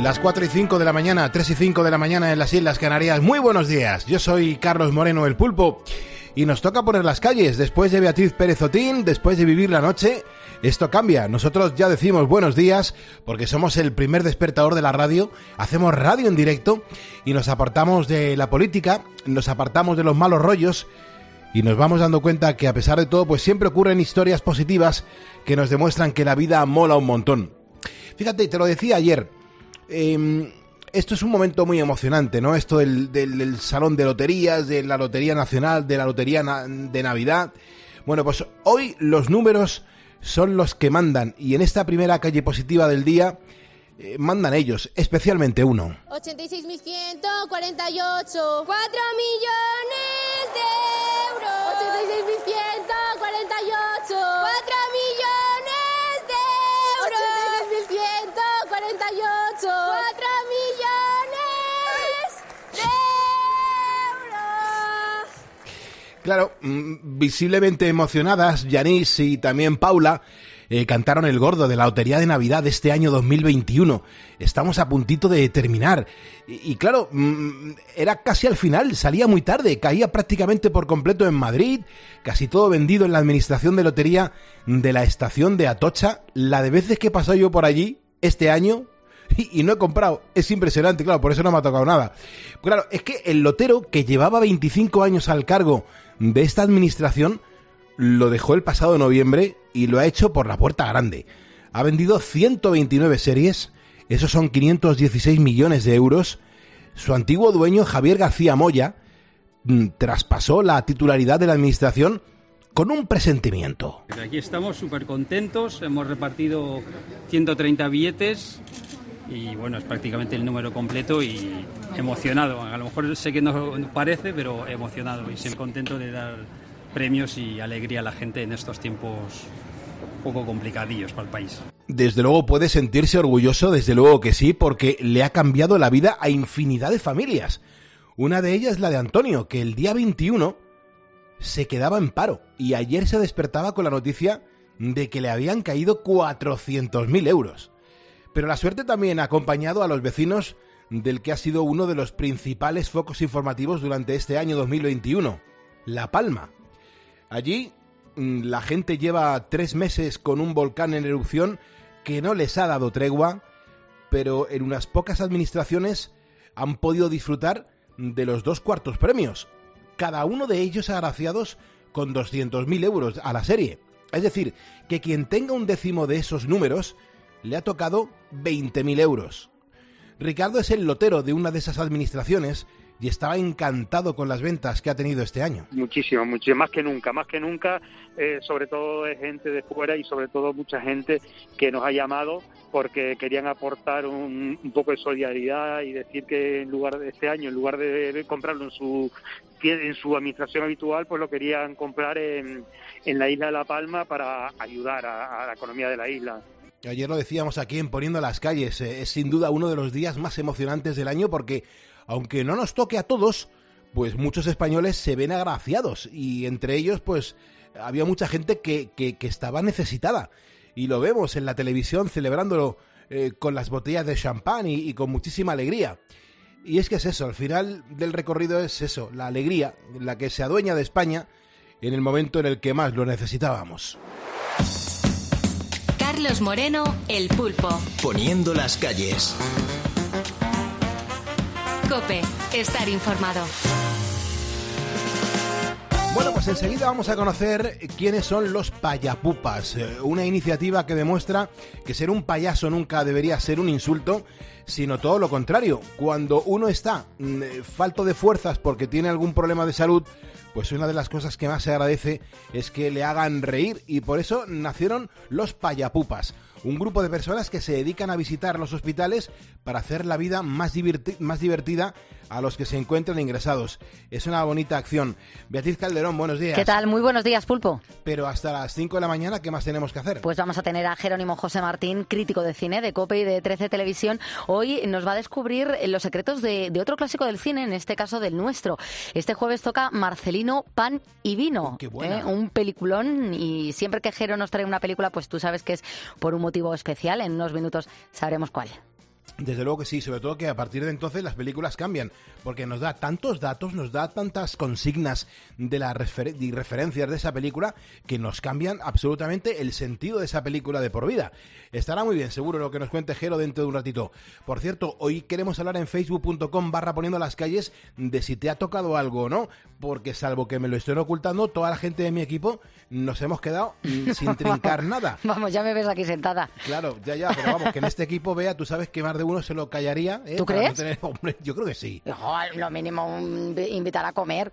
Las 4:05 de la mañana, 3:05 de la mañana en las Islas Canarias. Muy buenos días, yo soy Carlos Moreno, el Pulpo, y nos toca poner las calles. Después de Beatriz Pérez Otín, después de vivir la noche, esto cambia. Nosotros ya decimos buenos días porque somos el primer despertador de la radio, hacemos radio en directo y nos apartamos de la política, nos apartamos de los malos rollos y nos vamos dando cuenta que a pesar de todo, pues siempre ocurren historias positivas que nos demuestran que la vida mola un montón. Fíjate, te lo decía ayer, esto es un momento muy emocionante, ¿no? Esto del salón de loterías, de la Lotería Nacional, de la Lotería de Navidad. Bueno, pues hoy los números son los que mandan y en esta primera calle positiva del día mandan ellos, especialmente uno. 86.148, 4 millones de euros. 86.148, 4 millones de euros. 86.148, 4 millones de euros. Claro, visiblemente emocionadas, Yanis y también Paula cantaron el gordo de la Lotería de Navidad de este año 2021. Estamos a puntito de terminar. Y claro, era casi al final, salía muy tarde, caía prácticamente por completo en Madrid, casi todo vendido en la administración de lotería de la estación de Atocha. La de veces que he pasado yo por allí este año y no he comprado, es impresionante, claro, por eso no me ha tocado nada. Claro, es que el lotero, que llevaba 25 años al cargo de esta administración, lo dejó el pasado noviembre y lo ha hecho por la puerta grande. Ha vendido 129 series, esos son 516 millones de euros. Su antiguo dueño, Javier García Moya, traspasó la titularidad de la administración con un presentimiento. Aquí estamos súper contentos, hemos repartido 130 billetes y bueno, es prácticamente el número completo y emocionado. A lo mejor sé que no parece, pero emocionado y siempre contento de dar premios y alegría a la gente en estos tiempos un poco complicadillos para el país. Desde luego puede sentirse orgulloso, desde luego que sí, porque le ha cambiado la vida a infinidad de familias. Una de ellas es la de Antonio, que el día 21 se quedaba en paro y ayer se despertaba con la noticia de que le habían caído 400.000 euros. Pero la suerte también ha acompañado a los vecinos del que ha sido uno de los principales focos informativos durante este año 2021, La Palma. Allí la gente lleva 3 meses con un volcán en erupción que no les ha dado tregua, pero en unas pocas administraciones han podido disfrutar de los 2 cuartos premios, cada uno de ellos agraciados con 200.000 euros a la serie. Es decir, que quien tenga un décimo de esos números le ha tocado 20.000 euros. Ricardo es el lotero de una de esas administraciones y estaba encantado con las ventas que ha tenido este año. Muchísimo, más que nunca, sobre todo de gente de fuera y sobre todo mucha gente que nos ha llamado porque querían aportar un poco de solidaridad y decir que en lugar de este año, en lugar de comprarlo en su administración habitual, pues lo querían comprar en la isla de La Palma para ayudar a la economía de la isla. Ayer lo decíamos aquí en Poniendo las Calles, es sin duda uno de los días más emocionantes del año porque, aunque no nos toque a todos, pues muchos españoles se ven agraciados y entre ellos pues había mucha gente que estaba necesitada y lo vemos en la televisión celebrándolo con las botellas de champán y con muchísima alegría. Y es que es eso, al final del recorrido es eso, la alegría, la que se adueña de España en el momento en el que más lo necesitábamos. Carlos Moreno, el Pulpo. Poniendo las calles. COPE, estar informado. Bueno, pues enseguida vamos a conocer quiénes son los payapupas, una iniciativa que demuestra que ser un payaso nunca debería ser un insulto, sino todo lo contrario. Cuando uno está falto de fuerzas porque tiene algún problema de salud, pues una de las cosas que más se agradece es que le hagan reír y por eso nacieron los payapupas, un grupo de personas que se dedican a visitar los hospitales para hacer la vida más divertida a los que se encuentran ingresados. Es una bonita acción. Beatriz Calderón, buenos días. ¿Qué tal? Muy buenos días, Pulpo. Pero hasta las 5 de la mañana, ¿qué más tenemos que hacer? Pues vamos a tener a Jerónimo José Martín, crítico de cine, de COPE y de 13 Televisión. Hoy nos va a descubrir los secretos de otro clásico del cine, en este caso del nuestro. Este jueves toca Marcelino, Pan y Vino. ¡Qué buena! Un peliculón, y siempre que Jero nos trae una película, pues tú sabes que es por un motivo especial. En unos minutos sabremos cuál. Desde luego que sí, sobre todo que a partir de entonces las películas cambian, porque nos da tantos datos, nos da tantas consignas de las referencias de esa película que nos cambian absolutamente el sentido de esa película de por vida. Estará muy bien, seguro, lo que nos cuente Jero dentro de un ratito. Por cierto, hoy queremos hablar en facebook.com/poniendo las calles de si te ha tocado algo o no, porque salvo que me lo estén ocultando, toda la gente de mi equipo nos hemos quedado sin trincar nada. Vamos, ya me ves aquí sentada. Claro, ya, pero vamos, que en este equipo, Bea, tú sabes que más de uno se lo callaría. ¿Tú para crees? No tener... Hombre, yo creo que sí. No, lo mínimo invitar a comer.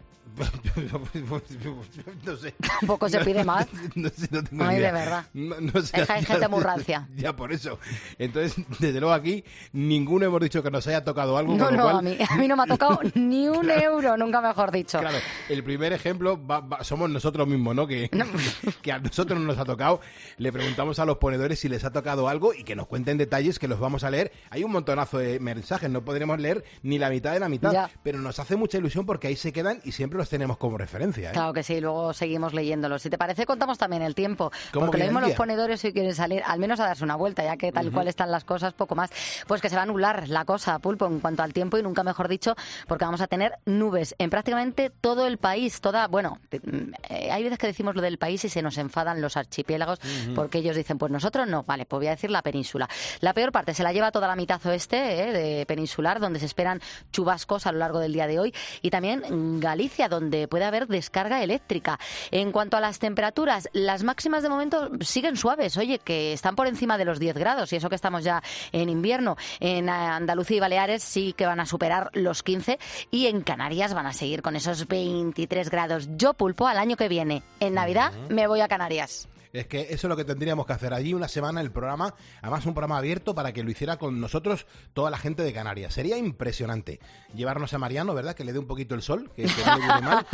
No sé. Tampoco se pide más. No sé, no tengo Ay, ni idea. de verdad. No sé, Es que hay gente muy rancia. Ya, por eso. Entonces, desde luego aquí, ninguno hemos dicho que nos haya tocado algo. No, con lo no, cual... a mí no me ha tocado ni un euro, nunca mejor dicho. Claro, el primer ejemplo somos nosotros mismos, ¿no? Que a nosotros no nos ha tocado. Le preguntamos a los ponedores si les ha tocado algo y que nos cuenten detalles que los vamos a leer. Hay un montonazo de mensajes, no podremos leer ni la mitad de la mitad, Ya. pero nos hace mucha ilusión porque ahí se quedan y siempre los tenemos como referencia, ¿eh? Claro que sí, luego seguimos leyéndolos. Si te parece, contamos también el tiempo. ¿Cómo Porque lo viene mismo el los día? ponedores hoy quieren salir, al menos a darse una vuelta, ya que tal cual están las cosas, poco más. Pues que se va a anular la cosa, Pulpo, en cuanto al tiempo, y nunca mejor dicho, porque vamos a tener nubes en prácticamente todo el país. Hay veces que decimos lo del país y se nos enfadan los archipiélagos, porque ellos dicen, pues nosotros no. Vale, pues voy a decir la península. La peor parte se la lleva toda la mitad oeste de peninsular, donde se esperan chubascos a lo largo del día de hoy, y también Galicia, donde puede haber descarga eléctrica. En cuanto a las temperaturas, las máximas de momento siguen suaves, oye, que están por encima de los 10 grados, y eso que estamos ya en invierno. En Andalucía y Baleares sí que van a superar los 15, y en Canarias van a seguir con esos 23 grados. Yo, Pulpo, al año que viene, en Navidad, me voy a Canarias. Es que eso es lo que tendríamos que hacer allí una semana, el programa, además un programa abierto para que lo hiciera con nosotros toda la gente de Canarias. Sería impresionante llevarnos a Mariano, ¿verdad? Que le dé un poquito el sol, que no le viene mal,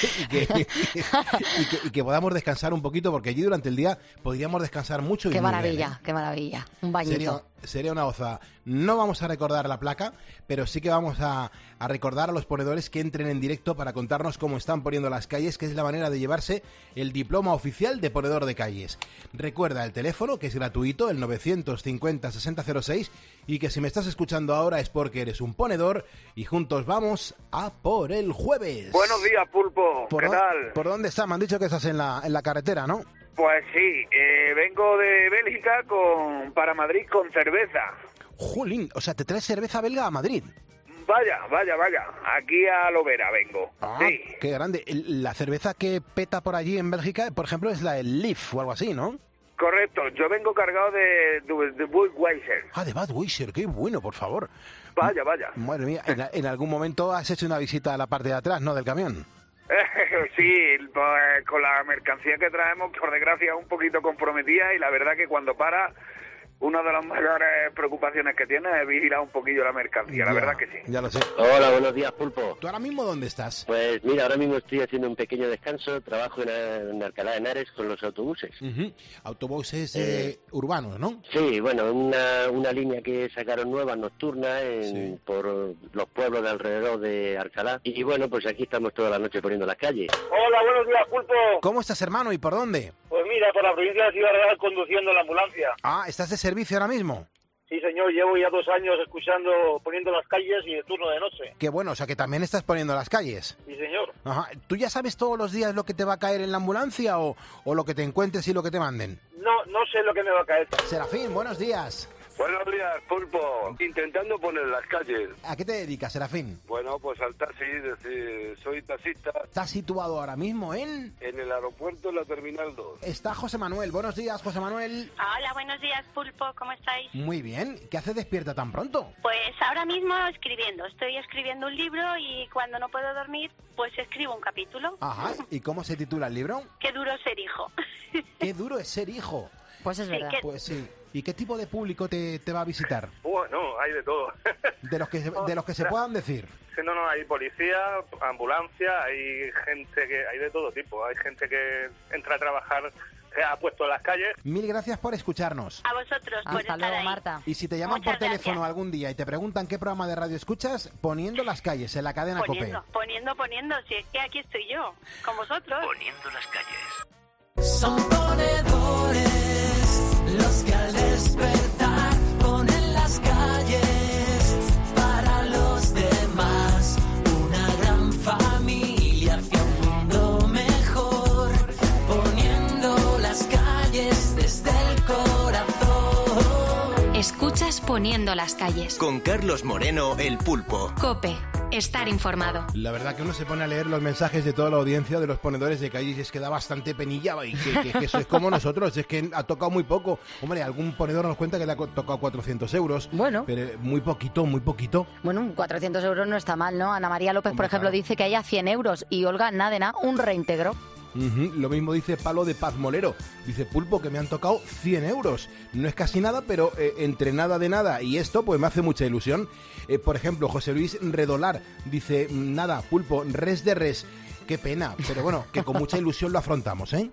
y que podamos descansar un poquito, porque allí durante el día podríamos descansar mucho. Y Qué muy maravilla, bien, ¿eh? Qué maravilla. Un bañito. Sería una gozada. No vamos a recordar la placa, pero sí que vamos a recordar a los ponedores que entren en directo para contarnos cómo están poniendo las calles, que es la manera de llevarse el diploma oficial de ponedor de calles. Recuerda el teléfono, que es gratuito, el 950-6006, y que si me estás escuchando ahora es porque eres un ponedor, y juntos vamos a por el jueves. Buenos días, Pulpo. ¿Qué tal? ¿Por dónde estás? Me han dicho que estás en la carretera, ¿no? Pues sí, vengo de Bélgica para Madrid con cerveza. Jolín, o sea, ¿te traes cerveza belga a Madrid? Vaya. Aquí a Lovera vengo. Sí. Qué grande. La cerveza que peta por allí en Bélgica, por ejemplo, es la el Leaf o algo así, ¿no? Correcto. Yo vengo cargado de Budweiser. Ah, de Budweiser. Qué bueno, por favor. Vaya. Madre mía, en algún momento has hecho una visita a la parte de atrás, ¿no?, del camión. Sí, pues, con la mercancía que traemos, por desgracia, un poquito comprometida, y la verdad que cuando para, una de las mayores preocupaciones que tiene es vigilar un poquillo la mercancía, la verdad que sí. Ya lo sé. Hola, buenos días, Pulpo. ¿Tú ahora mismo dónde estás? Pues mira, ahora mismo estoy haciendo un pequeño descanso, trabajo en Alcalá de Henares con los autobuses. Autobuses urbanos, ¿no? Sí, bueno, una línea que sacaron nueva, nocturna, por los pueblos de alrededor de Alcalá. Y bueno, pues aquí estamos toda la noche poniendo las calles. Hola, buenos días, Pulpo. ¿Cómo estás, hermano, y por dónde? Pues mira, por la provincia de Ciudad Real conduciendo la ambulancia. Ah, ¿estás de servicio ahora mismo? Sí, señor, llevo ya 2 años poniendo las calles y de turno de noche. Qué bueno, o sea que también estás poniendo las calles. Sí, señor. Ajá. ¿Tú ya sabes todos los días lo que te va a caer en la ambulancia o lo que te encuentres y lo que te manden? No sé lo que me va a caer. Serafín, buenos días. Buenos días, Pulpo. Intentando poner las calles. ¿A qué te dedicas, Serafín? Bueno, pues al taxi, soy taxista. ¿Estás situado ahora mismo en el aeropuerto, en la Terminal 2. Está José Manuel. Buenos días, José Manuel. Hola, buenos días, Pulpo. ¿Cómo estáis? Muy bien. ¿Qué hace despierta tan pronto? Pues ahora mismo escribiendo. Estoy escribiendo un libro y cuando no puedo dormir, pues escribo un capítulo. Ajá. ¿Y cómo se titula el libro? Qué duro ser hijo. Qué duro es ser hijo. Pues es verdad. Pues sí. ¿Y qué tipo de público te va a visitar? Bueno, hay de todo. De los que se puedan decir. No, hay policía, ambulancia, hay gente hay de todo tipo. Hay gente que entra a trabajar, se ha puesto en las calles. Mil gracias por escucharnos. A vosotros por Hasta estar luego, ahí. Marta. Y si te llaman Muchas por teléfono gracias. algún día y te preguntan qué programa de radio escuchas, poniendo las calles en la cadena COPE. Poniendo. Si es que aquí estoy yo, con vosotros. Poniendo las calles. Son ponedores los que al despertar ponen las calles. Poniendo las calles. Con Carlos Moreno, el Pulpo. COPE. Estar informado. La verdad que uno se pone a leer los mensajes de toda la audiencia de los ponedores de calles y es que da bastante penilla y que eso es como nosotros, es que ha tocado muy poco. Hombre, algún ponedor nos cuenta que le ha tocado 400 euros. Bueno. Pero muy poquito, muy poquito. Bueno, 400 euros no está mal, ¿no? Ana María López, por ejemplo, dice que haya 100 euros y Olga, nada de nada, un reintegro. Lo mismo dice Palo de Paz Molero. Dice, Pulpo, que me han tocado 100 euros. No es casi nada, pero entre nada de nada y esto, pues me hace mucha ilusión. Por ejemplo, José Luis Redolar dice, nada, Pulpo, res de res. Qué pena, pero bueno, que con mucha ilusión lo afrontamos, ¿eh?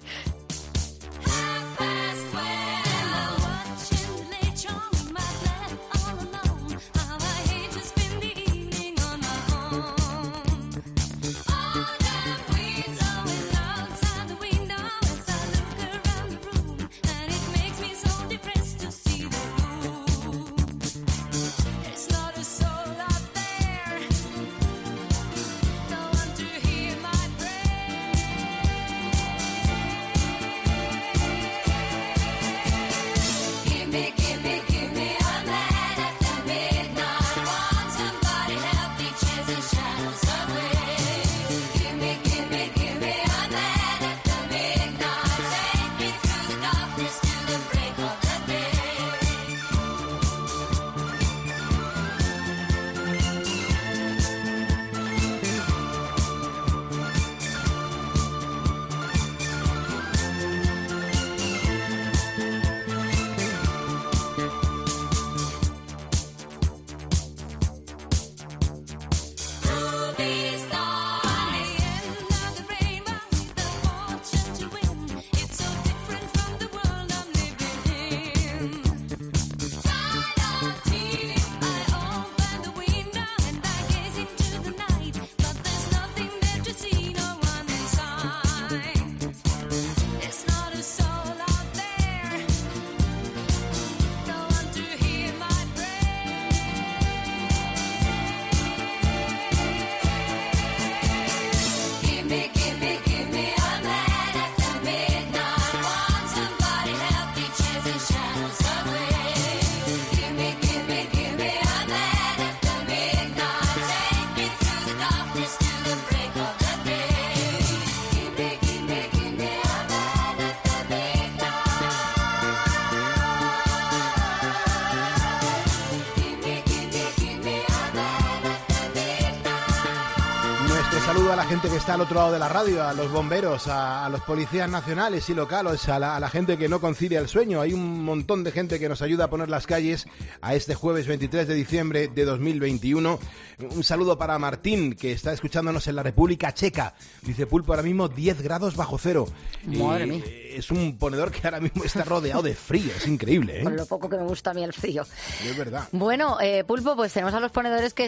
Saludo a la gente que está al otro lado de la radio, a los bomberos, a los policías nacionales y locales, a la gente que no concilia el sueño. Hay un montón de gente que nos ayuda a poner las calles a este jueves 23 de diciembre de 2021. Un saludo para Martín, que está escuchándonos en la República Checa. Dice, Pulpo, ahora mismo 10 grados bajo cero. Madre mía. Es un ponedor que ahora mismo está rodeado de frío, es increíble, ¿eh? Con lo poco que me gusta a mí el frío. Es verdad. Bueno, Pulpo, pues tenemos a los ponedores que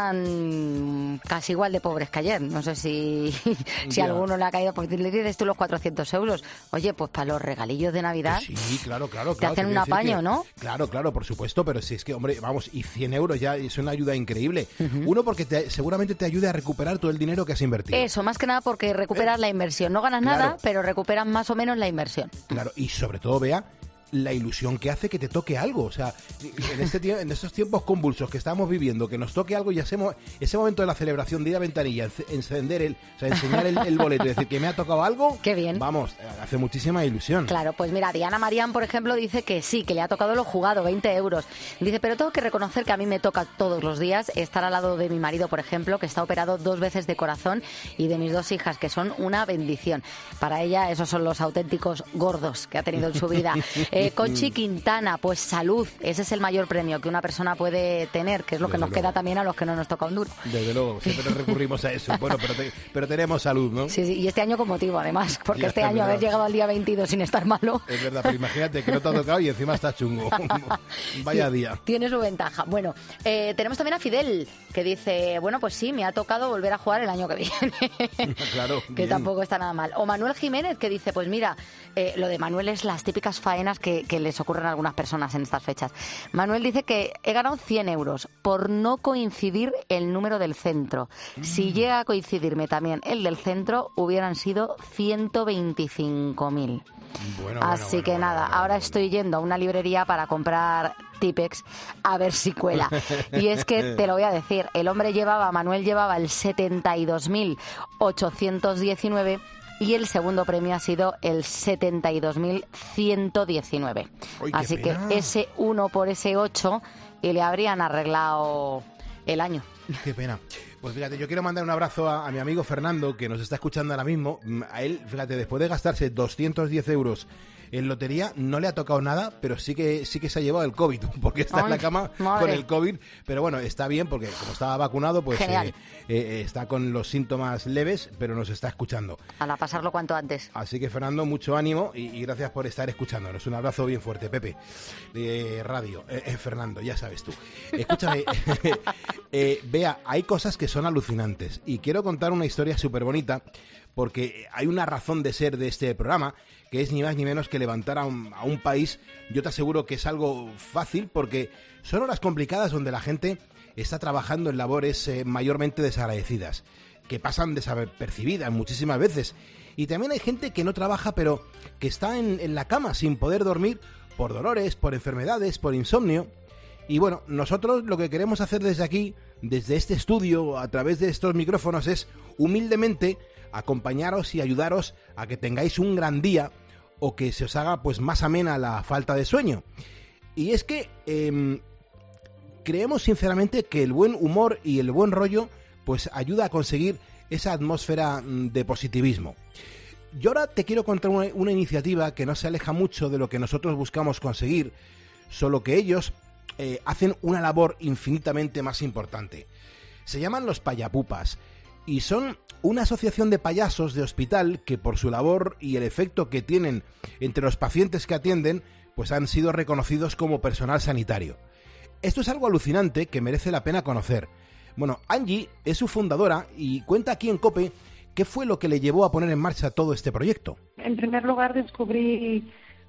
están casi igual de pobres que ayer. No sé si alguno le ha caído, pues le dices tú los 400 euros. Oye, pues para los regalillos de Navidad. Sí, claro. Te hacen un apaño, ¿no? Claro, por supuesto, pero si es que, hombre, vamos, y 100 euros ya es una ayuda increíble. Uno, porque seguramente te ayude a recuperar todo el dinero que has invertido. Eso, más que nada porque recuperas la inversión. No ganas nada, pero recuperas más o menos la inversión. Claro, y sobre todo, Bea, la ilusión que hace que te toque algo. O sea, en estos tiempos convulsos que estamos viviendo, que nos toque algo y ese momento de la celebración de ir a ventanilla, enseñar el boleto y decir que me ha tocado algo. Qué bien. Vamos, hace muchísima ilusión. Claro, pues mira, Diana Marián, por ejemplo, dice que sí, que le ha tocado lo jugado, 20 euros. Dice, pero tengo que reconocer que a mí me toca todos los días estar al lado de mi marido, por ejemplo, que está operado 2 veces de corazón, y de mis 2 hijas, que son una bendición. Para ella, esos son los auténticos gordos que ha tenido en su vida. Conchi Quintana, pues salud, ese es el mayor premio que una persona puede tener, que es lo que nos queda también a los que no nos toca un duro. Desde luego, siempre recurrimos a eso. Bueno, pero tenemos salud, ¿no? Sí, y este año con motivo, además, porque este año haber llegado al día 22 sin estar malo. Es verdad, pero imagínate que no te ha tocado y encima está chungo. Vaya día. Tiene su ventaja. Bueno, tenemos también a Fidel, que dice, bueno, pues sí, me ha tocado volver a jugar el año que viene. Claro. Que tampoco está nada mal. O Manuel Jiménez, que dice, pues mira, lo de Manuel es las típicas faenas que les ocurren a algunas personas en estas fechas. Manuel dice que he ganado 100 euros por no coincidir el número del centro. Si llega a coincidirme también el del centro, hubieran sido 125.000. Así que nada, ahora estoy yendo a una librería para comprar Tipex, a ver si cuela. Y es que, te lo voy a decir, Manuel llevaba el 72.819 y el segundo premio ha sido el 72.119. Así que ese 1 por ese 8 y le habrían arreglado el año. Qué pena. Pues fíjate, yo quiero mandar un abrazo a mi amigo Fernando, que nos está escuchando ahora mismo. A él, fíjate, después de gastarse 210 euros en lotería, no le ha tocado nada, pero sí que se ha llevado el COVID, porque está en la cama con el COVID. Pero bueno, está bien, porque como estaba vacunado, pues está con los síntomas leves, pero nos está escuchando. A pasarlo cuanto antes. Así que, Fernando, mucho ánimo y gracias por estar escuchándonos. Un abrazo bien fuerte, Pepe, de radio. Fernando, ya sabes tú. Escúchame, Bea, hay cosas que son alucinantes y quiero contar una historia súper bonita, porque hay una razón de ser de este programa, que es ni más ni menos que levantar a un país. Yo te aseguro que es algo fácil, porque son horas complicadas donde la gente está trabajando en labores mayormente desagradecidas, que pasan desapercibidas muchísimas veces. Y también hay gente que no trabaja, pero que está en la cama sin poder dormir por dolores, por enfermedades, por insomnio. Y bueno, nosotros lo que queremos hacer desde aquí, desde este estudio, a través de estos micrófonos, es humildemente acompañaros y ayudaros a que tengáis un gran día o que se os haga pues más amena la falta de sueño. Y es que creemos sinceramente que el buen humor y el buen rollo pues ayuda a conseguir esa atmósfera de positivismo. Yo ahora te quiero contar una iniciativa que no se aleja mucho de lo que nosotros buscamos conseguir, solo que ellos hacen una labor infinitamente más importante. Se llaman los Payapupas y son una asociación de payasos de hospital que, por su labor y el efecto que tienen entre los pacientes que atienden, pues han sido reconocidos como personal sanitario. Esto es algo alucinante que merece la pena conocer. Bueno, Angie es su fundadora y cuenta aquí en COPE qué fue lo que le llevó a poner en marcha todo este proyecto. En primer lugar, descubrí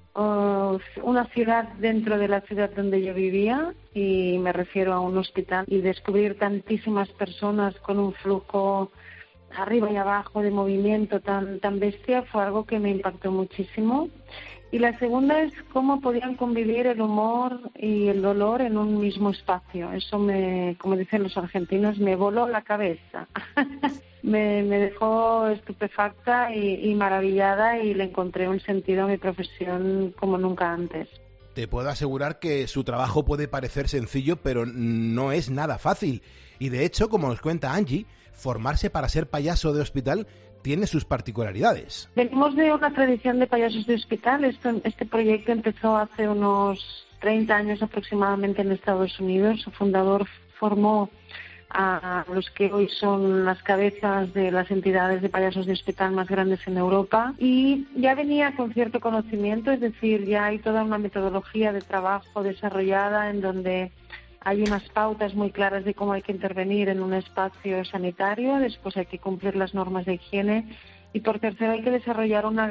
una ciudad dentro de la ciudad donde yo vivía, y me refiero a un hospital, y descubrir tantísimas personas con un flujo arriba y abajo de movimiento tan bestia fue algo que me impactó muchísimo. Y la segunda es cómo podían convivir el humor y el dolor en un mismo espacio. Eso como dicen los argentinos, me voló la cabeza. me dejó estupefacta y maravillada, y le encontré un sentido a mi profesión como nunca antes. Te puedo asegurar que su trabajo puede parecer sencillo, pero no es nada fácil. Y de hecho, como nos cuenta Angie, formarse para ser payaso de hospital tiene sus particularidades. Venimos de una tradición de payasos de hospital. Este proyecto empezó hace unos 30 años aproximadamente en Estados Unidos. Su fundador formó a los que hoy son las cabezas de las entidades de payasos de hospital más grandes en Europa, y ya venía con cierto conocimiento, es decir, ya hay toda una metodología de trabajo desarrollada en donde hay unas pautas muy claras de cómo hay que intervenir en un espacio sanitario. Después hay que cumplir las normas de higiene, y por tercero hay que desarrollar un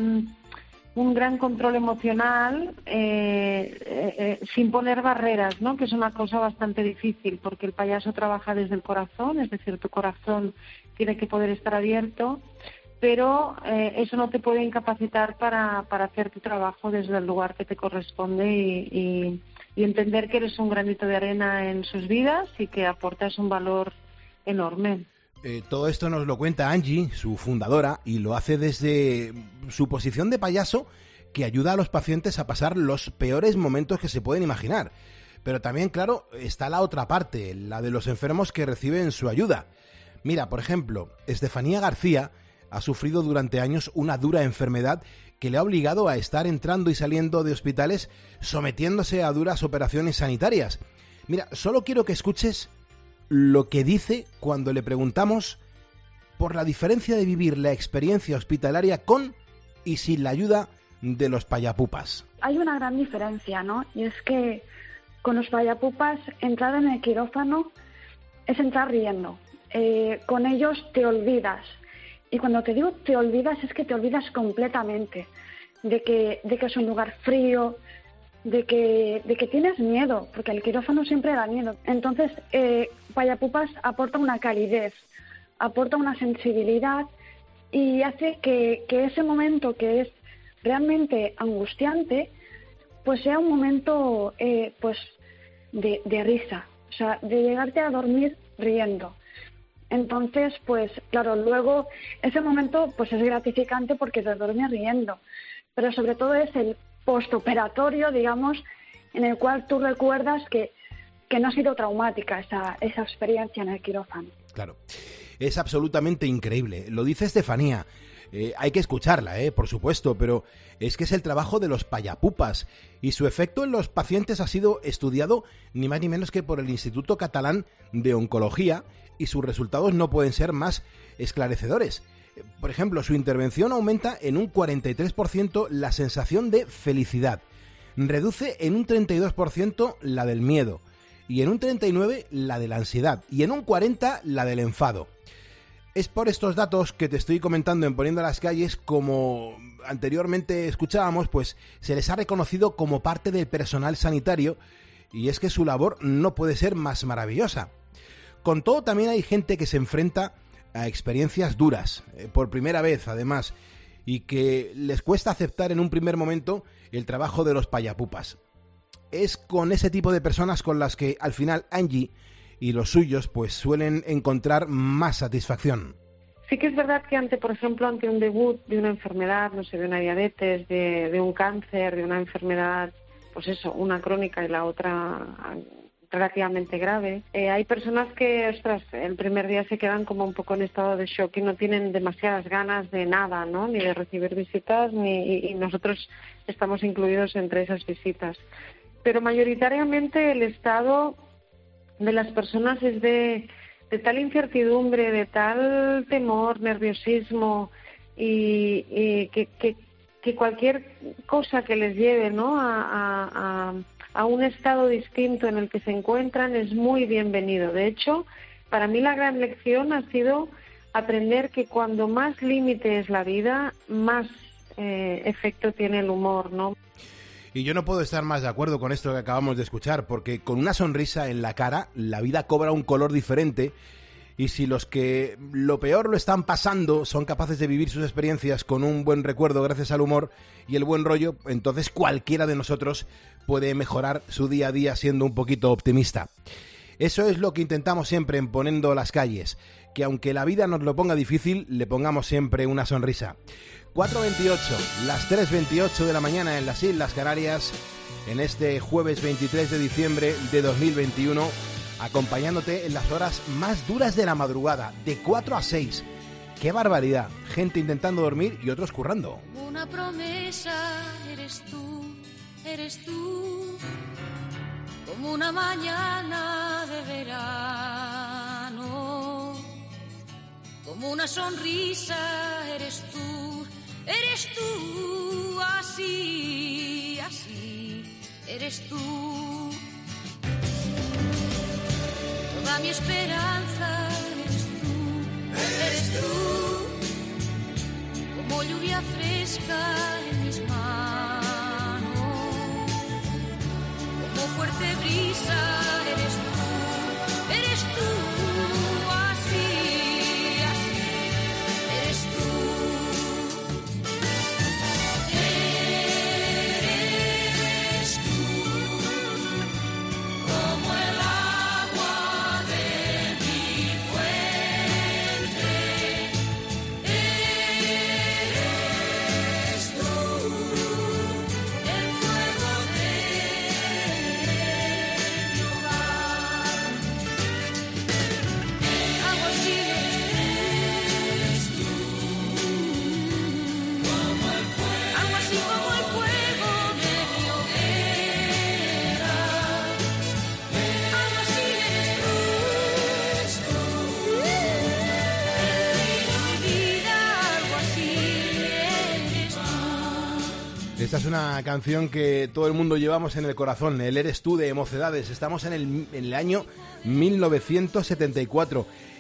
gran control emocional sin poner barreras, ¿no? Que es una cosa bastante difícil, porque el payaso trabaja desde el corazón, es decir, tu corazón tiene que poder estar abierto, pero eso no te puede incapacitar para hacer tu trabajo desde el lugar que te corresponde y entender que eres un granito de arena en sus vidas y que aportas un valor enorme. Todo esto nos lo cuenta Angie, su fundadora, y lo hace desde su posición de payaso, que ayuda a los pacientes a pasar los peores momentos que se pueden imaginar. Pero también, claro, está la otra parte, la de los enfermos que reciben su ayuda. Mira, por ejemplo, Estefanía García ha sufrido durante años una dura enfermedad que le ha obligado a estar entrando y saliendo de hospitales, sometiéndose a duras operaciones sanitarias. Mira, solo quiero que escuches lo que dice cuando le preguntamos por la diferencia de vivir la experiencia hospitalaria con y sin la ayuda de los payapupas. Hay una gran diferencia, ¿no? Y es que con los payapupas entrar en el quirófano es entrar riendo. Con ellos te olvidas. Y cuando te digo te olvidas, es que te olvidas completamente de que es un lugar frío, de que tienes miedo, porque el quirófano siempre da miedo. Entonces, Payapupas aporta una calidez, aporta una sensibilidad, y hace que ese momento que es realmente angustiante, pues sea un momento pues de risa, o sea, de llegarte a dormir riendo. Entonces, pues claro, luego ese momento pues es gratificante porque te duermes riendo, pero sobre todo es el postoperatorio, digamos, en el cual tú recuerdas que no ha sido traumática esa experiencia en el quirófano. Claro, es absolutamente increíble. Lo dice Estefanía. Hay que escucharla, por supuesto, pero es que es el trabajo de los payapupas y su efecto en los pacientes ha sido estudiado ni más ni menos que por el Instituto Catalán de Oncología y sus resultados no pueden ser más esclarecedores. Por ejemplo, su intervención aumenta en un 43% la sensación de felicidad, reduce en un 32% la del miedo y en un 39% la de la ansiedad y en un 40% la del enfado. Es por estos datos que te estoy comentando en Poniendo las Calles, como anteriormente escuchábamos, pues se les ha reconocido como parte del personal sanitario y es que su labor no puede ser más maravillosa. Con todo, también hay gente que se enfrenta a experiencias duras, por primera vez además, y que les cuesta aceptar en un primer momento el trabajo de los payapupas. Es con ese tipo de personas con las que al final Angie y los suyos pues suelen encontrar más satisfacción. Sí que es verdad que por ejemplo, ante un debut de una enfermedad, no sé, de una diabetes, de un cáncer, de una enfermedad, pues eso, una crónica y la otra relativamente grave, hay personas que, ostras, el primer día se quedan como un poco en estado de shock y no tienen demasiadas ganas de nada, ¿no? Ni de recibir visitas, y nosotros estamos incluidos entre esas visitas. Pero mayoritariamente el estado de las personas es de tal incertidumbre, de tal temor, nerviosismo y que cualquier cosa que les lleve, ¿no?, a un estado distinto en el que se encuentran es muy bienvenido. De hecho, para mí la gran lección ha sido aprender que cuando más límite es la vida, más efecto tiene el humor, ¿no? Y yo no puedo estar más de acuerdo con esto que acabamos de escuchar, porque con una sonrisa en la cara, la vida cobra un color diferente, y si los que lo peor lo están pasando son capaces de vivir sus experiencias con un buen recuerdo gracias al humor y el buen rollo, entonces cualquiera de nosotros puede mejorar su día a día siendo un poquito optimista. Eso es lo que intentamos siempre en Poniendo las Calles, que aunque la vida nos lo ponga difícil, le pongamos siempre una sonrisa. 4:28, las 3:28 de la mañana en las Islas Canarias, en este jueves 23 de diciembre de 2021, acompañándote en las horas más duras de la madrugada, de 4 a 6. ¡Qué barbaridad! Gente intentando dormir y otros currando. Una promesa eres tú, como una mañana de verano, como una sonrisa eres tú, así, eres tú. Toda mi esperanza eres tú, como lluvia fresca en mis manos, como fuerte brisa eres tú, así, eres tú. Esta es una canción que todo el mundo llevamos en el corazón, el Eres tú de Mocedades. Estamos en el año 1974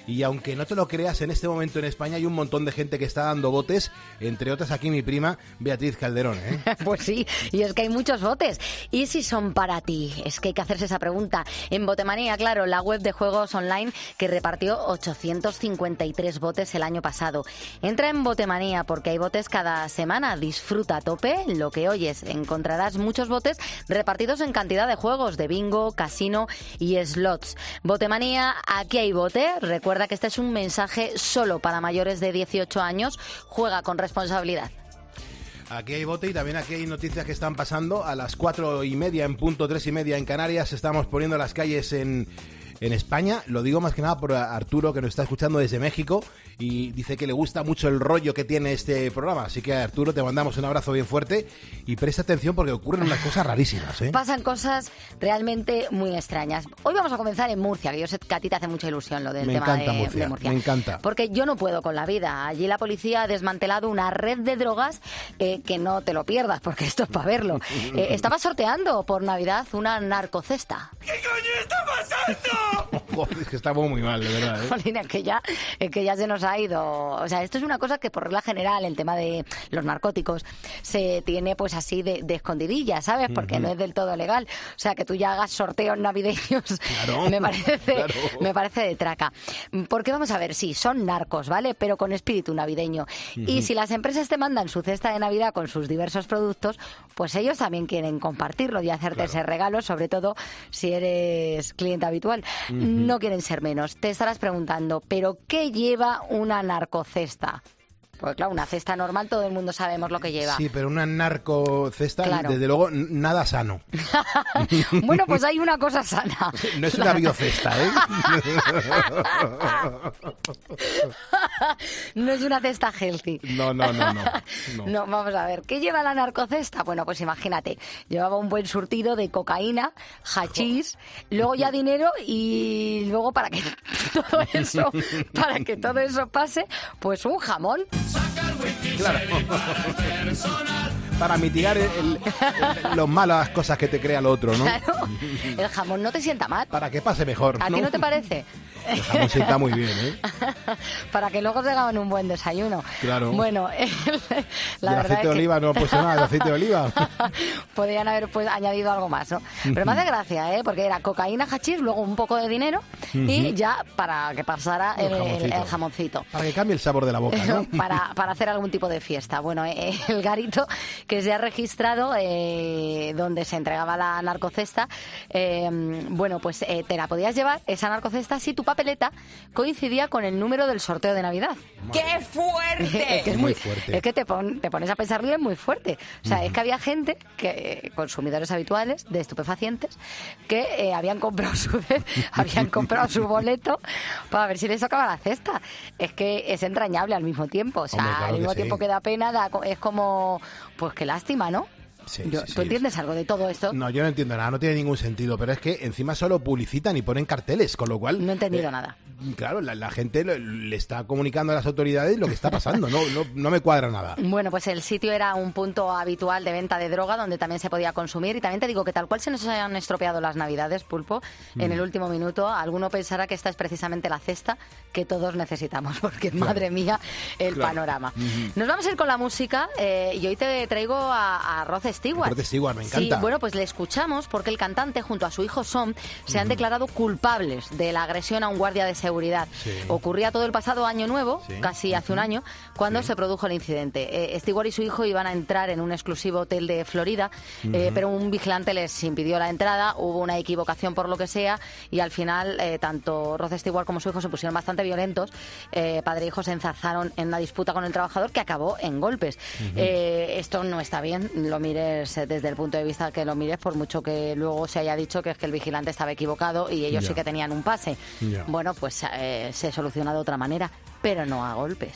Y aunque no te lo creas, en este momento en España hay un montón de gente que está dando botes, entre otras aquí mi prima Beatriz Calderón, ¿eh? Pues sí, y es que hay muchos botes. ¿Y si son para ti? Es que hay que hacerse esa pregunta. En Botemanía, claro, la web de juegos online que repartió 853 botes el año pasado. Entra en Botemanía porque hay botes cada semana. Disfruta a tope lo que oyes. Encontrarás muchos botes repartidos en cantidad de juegos de bingo, casino y slots. Botemanía, aquí hay bote. Recuerda que este es un mensaje solo para mayores de 18 años. Juega con responsabilidad. Aquí hay bote y también aquí hay noticias que están pasando. A las 4:30 en punto, 3:30 en Canarias, estamos poniendo las calles en España. Lo digo más que nada por Arturo, que nos está escuchando desde México y dice que le gusta mucho el rollo que tiene este programa. Así que, Arturo, te mandamos un abrazo bien fuerte y presta atención porque ocurren unas cosas rarísimas, ¿eh? Pasan cosas realmente muy extrañas. Hoy vamos a comenzar en Murcia, que yo sé que a ti te hace mucha ilusión lo del tema de Murcia. Me encanta. Porque yo no puedo con la vida. Allí la policía ha desmantelado una red de drogas que no te lo pierdas, porque esto es para verlo. Estaba sorteando por Navidad una narcocesta. ¿Qué coño está pasando? Joder, es que estamos muy mal, de verdad, ¿eh? Jolín, es que ya se nos ha ido. O sea, esto es una cosa que por regla general, el tema de los narcóticos, se tiene pues así de escondidilla, ¿sabes? Porque no es del todo legal. O sea, que tú ya hagas sorteos navideños, claro, me parece de traca. Porque vamos a ver, sí, son narcos, ¿vale? Pero con espíritu navideño. Y si las empresas te mandan su cesta de Navidad con sus diversos productos, pues ellos también quieren compartirlo y hacerte ese regalo, sobre todo si eres cliente habitual. No quieren ser menos. Te estarás preguntando, ¿pero qué lleva una narcocesta? Pues claro, una cesta normal todo el mundo sabemos lo que lleva. Sí, pero una narcocesta, claro, desde luego, nada sano. Bueno, pues hay una cosa sana. No es una biocesta, ¿eh? No es una cesta healthy. No. No, vamos a ver. ¿Qué lleva la narcocesta? Bueno, pues imagínate. Llevaba un buen surtido de cocaína, hachís, luego ya dinero y luego para que todo eso pase, pues un jamón. Claro. Para mitigar los malas cosas que te crea lo otro, ¿no? Claro. El jamón no te sienta mal. Para que pase mejor, ¿no? ¿A ti no te parece? El jamón sienta muy bien, ¿eh? Para que luego se hagan un buen desayuno. Claro. Bueno, la verdad aceite de oliva no ha puesto nada, el aceite de oliva. Podrían haber añadido algo más, ¿no? Pero me hace gracia, ¿eh? Porque era cocaína, hachís, luego un poco de dinero y ya para que pasara el jamoncito. Para que cambie el sabor de la boca, ¿no? para hacer algún tipo de fiesta. Bueno, el garito que se ha registrado donde se entregaba la narcocesta, bueno, pues te la podías llevar, esa narcocesta, si tu papeleta coincidía con el número del sorteo de Navidad. ¡Qué fuerte! Es que es muy fuerte. Es que te pones a pensarlo y es muy fuerte. O sea, es que había gente, consumidores habituales de estupefacientes, que habían comprado su boleto para ver si les tocaba la cesta. Es que es entrañable al mismo tiempo. O sea, hombre, claro, al mismo tiempo que da pena, es como, pues qué lástima, ¿no? Sí, ¿Tú entiendes algo de todo esto? No, yo no entiendo nada, no tiene ningún sentido, pero es que encima solo publicitan y ponen carteles, con lo cual... No he entendido nada. Claro, la gente le está comunicando a las autoridades lo que está pasando, no me cuadra nada. Bueno, pues el sitio era un punto habitual de venta de droga donde también se podía consumir y también te digo que tal cual se nos hayan estropeado las Navidades, Pulpo, en el último minuto, alguno pensará que esta es precisamente la cesta que todos necesitamos, porque madre mía, el panorama. Nos vamos a ir con la música y hoy te traigo a Rod Stewart. Rod Stewart, me encanta. Sí, bueno, pues le escuchamos porque el cantante junto a su hijo Som se han declarado culpables de la agresión a un guardia de seguridad. Sí. Ocurría todo el pasado año nuevo, casi hace un año, cuando se produjo el incidente. Stewart y su hijo iban a entrar en un exclusivo hotel de Florida, pero un vigilante les impidió la entrada, hubo una equivocación por lo que sea y al final tanto Rod Stewart como su hijo se pusieron bastante violentos. Padre e hijo se enzarzaron en una disputa con el trabajador que acabó en golpes. Esto no está bien, lo mires desde el punto de vista que lo mires, por mucho que luego se haya dicho que es que el vigilante estaba equivocado y ellos sí que tenían un pase. Bueno, pues se soluciona de otra manera, pero no a golpes.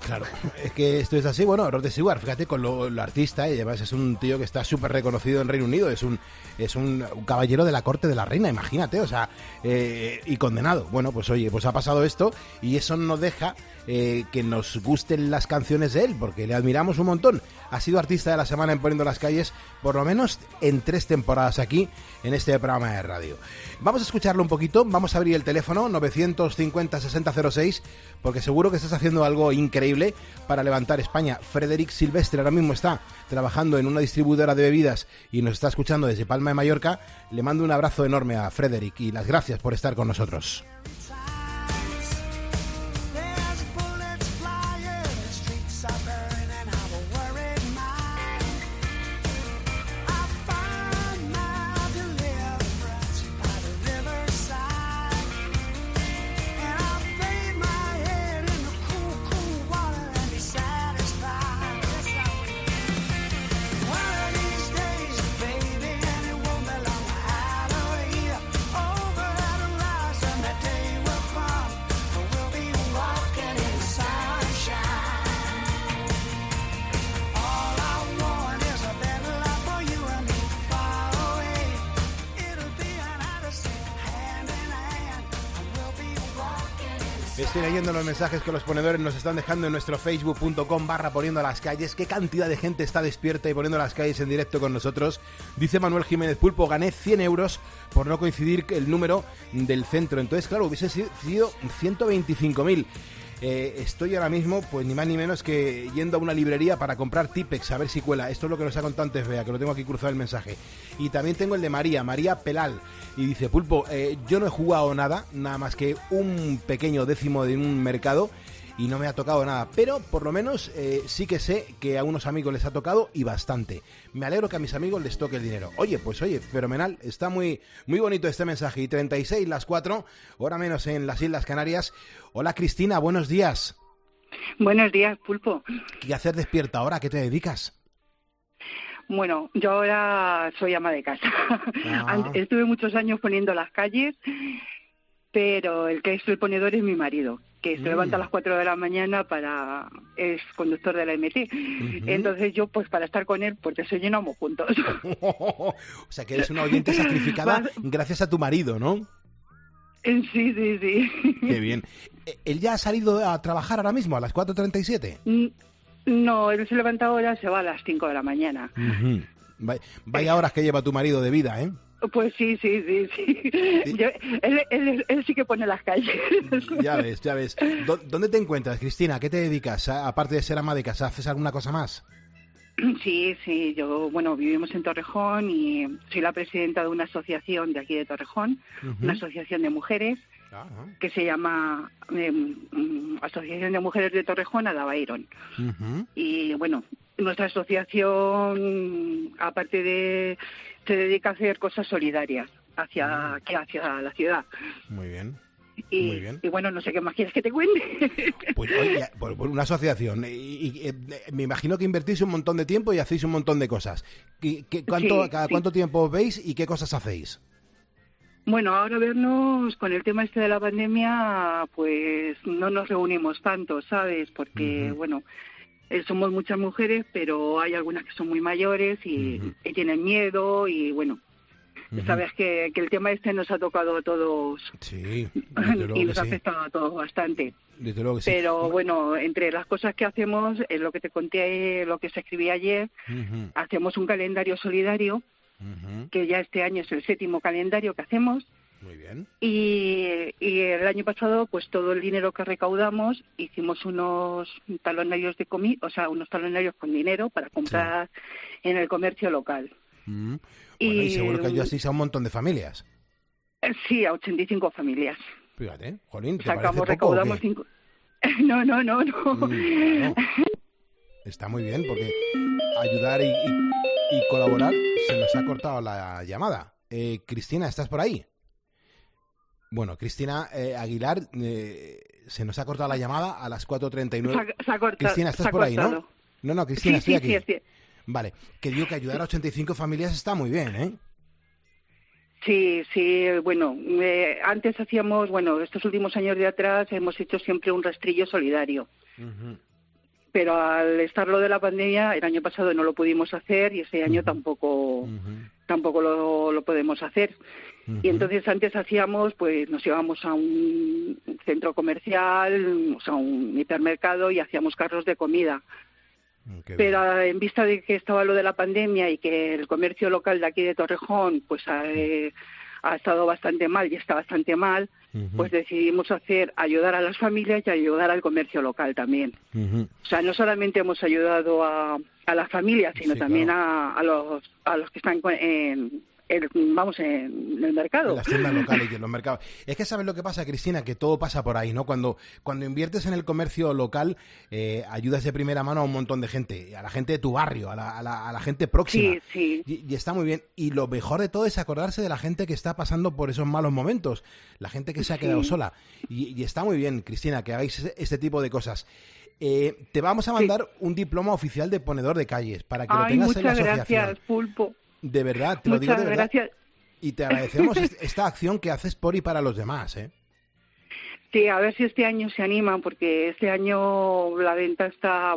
Claro, es que esto es así. Bueno, Rod Stewart, fíjate, con lo artista, y además es un tío que está súper reconocido en Reino Unido, es un caballero de la corte de la reina, imagínate, o sea, y condenado. Bueno, pues oye, pues ha pasado esto, y eso no deja que nos gusten las canciones de él, porque le admiramos un montón. Ha sido artista de la semana en Poniendo las Calles, por lo menos en 3 temporadas aquí, en este programa de radio. Vamos a escucharlo un poquito, vamos a abrir el teléfono, 950-6006, porque seguro que estás haciendo algo increíble para levantar España. Frederic Silvestre ahora mismo está trabajando en una distribuidora de bebidas y nos está escuchando desde Palma de Mallorca. Le mando un abrazo enorme a Frederic y las gracias por estar con nosotros. Estoy leyendo los mensajes que los ponedores nos están dejando en nuestro facebook.com/poniendo las calles. Qué cantidad de gente está despierta y poniendo las calles en directo con nosotros. Dice Manuel Jiménez Pulpo, gané 100 euros por no coincidir el número del centro. Entonces, claro, hubiese sido 125.000. Estoy ahora mismo, pues ni más ni menos que yendo a una librería para comprar Tipex, a ver si cuela. Esto es lo que nos ha contado antes Bea, que lo tengo aquí cruzado el mensaje. Y también tengo el de María Pelal. Y dice, Pulpo, yo no he jugado nada más que un pequeño décimo de un mercado y no me ha tocado nada. Pero por lo menos sí que sé que a unos amigos les ha tocado y bastante. Me alegro que a mis amigos les toque el dinero. Oye, fenomenal. Está muy, muy bonito este mensaje. Y 36 las 4, hora menos en las Islas Canarias. Hola Cristina, buenos días. Buenos días, Pulpo. ¿Qué haces despierta ahora? ¿A qué te dedicas? Bueno, yo ahora soy ama de casa. Estuve muchos años poniendo las calles, pero el que es el ponedor es mi marido, que se levanta a las 4 de la mañana es conductor de la MT. Entonces yo, pues para estar con él, pues desayunamos juntos. O sea, que eres una oyente sacrificada gracias a tu marido, ¿no? Sí. Qué bien. ¿Él ya ha salido a trabajar ahora mismo, a las 4:37? No, él se levanta ahora, se va a las 5 de la mañana. Vaya horas que lleva tu marido de vida, ¿eh? Pues sí. Él sí que pone las calles. Ya ves. ¿Dónde te encuentras, Cristina? ¿A qué te dedicas? Aparte de ser ama de casa, ¿haces alguna cosa más? Sí, yo, vivimos en Torrejón y soy la presidenta de una asociación de aquí de Torrejón, una asociación de mujeres, que se llama Asociación de Mujeres de Torrejón, Adabairon. Y bueno, nuestra asociación, aparte se dedica a hacer cosas solidarias hacia la ciudad. Muy bien. Y bueno, no sé qué más quieres que te cuente. Pues oye, por una asociación. Me imagino que invertís un montón de tiempo y hacéis un montón de cosas. ¿Cada cuánto tiempo os veis y qué cosas hacéis? Bueno, ahora vernos con el tema de la pandemia, pues no nos reunimos tanto, ¿sabes? Porque, somos muchas mujeres, pero hay algunas que son muy mayores y tienen miedo y, bueno, sabes que el tema nos ha tocado a todos. Sí, y nos ha afectado a todos bastante. Desde luego que sí. Pero, bueno, entre las cosas que hacemos, lo que te conté, lo que se escribía ayer, hacemos un calendario solidario, que ya este año es el 7º calendario que hacemos. Muy bien. Y el año pasado, pues todo el dinero que recaudamos, hicimos unos talonarios unos talonarios con dinero para comprar en el comercio local. Bueno, y seguro que ayudasteis a un montón de familias. Sí, a 85 familias. Fíjate, jolín, ¿te sacamos, parece poco, recaudamos 5... No. Bueno, está muy bien, porque ayudar y colaborar. Se nos ha cortado la llamada. Cristina, ¿estás por ahí? Bueno, Cristina Aguilar, se nos ha cortado la llamada a las 4:39. Se ha cortado. Cristina, ¿estás por ahí, no? No, Cristina, estoy aquí. Sí. Vale, que digo que ayudar a 85 familias está muy bien, ¿eh? Sí, bueno, antes hacíamos, estos últimos años de atrás hemos hecho siempre un rastrillo solidario. pero al estar lo de la pandemia, el año pasado no lo pudimos hacer y este año tampoco lo podemos hacer. Y entonces antes hacíamos, pues nos íbamos a un centro comercial, o sea, un hipermercado, y hacíamos carros de comida. Pero en vista de que estaba lo de la pandemia y que el comercio local de aquí de Torrejón pues ha estado bastante mal y está bastante mal, pues decidimos ayudar a las familias y ayudar al comercio local también. O sea, no solamente hemos ayudado a las familias, sino también a los que están en el mercado. En las tiendas locales y en los mercados. Es que ¿sabes lo que pasa, Cristina? Que todo pasa por ahí, ¿no? Cuando inviertes en el comercio local, ayudas de primera mano a un montón de gente, a la gente de tu barrio, a la gente próxima. Sí. Y está muy bien. Y lo mejor de todo es acordarse de la gente que está pasando por esos malos momentos, la gente que se ha quedado sola. Y está muy bien, Cristina, que hagáis este tipo de cosas. Te vamos a mandar un diploma oficial de ponedor de calles para que lo tengas en la asociación. Muchas gracias, Pulpo. De verdad, te lo digo de verdad. Gracias. Y te agradecemos esta acción que haces por y para los demás, ¿eh? Sí, a ver si este año se animan, porque este año la venta está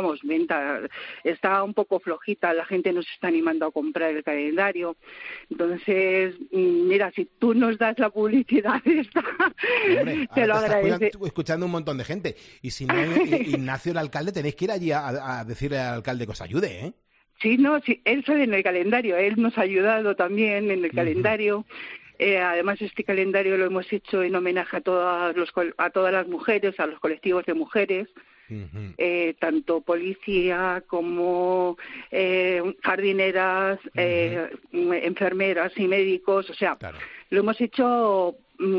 un poco flojita, la gente no se está animando a comprar el calendario. Entonces, mira, si tú nos das la publicidad esta, hombre, te lo agradezco. Escuchando un montón de gente. Y si no, Ignacio, el alcalde, tenéis que ir allí a decirle al alcalde que os ayude, ¿eh? Sí, él sale en el calendario, él nos ha ayudado también en el calendario. Además, este calendario lo hemos hecho en homenaje a todas las mujeres, a los colectivos de mujeres, tanto policía como jardineras, enfermeras y médicos. O sea, lo hemos hecho.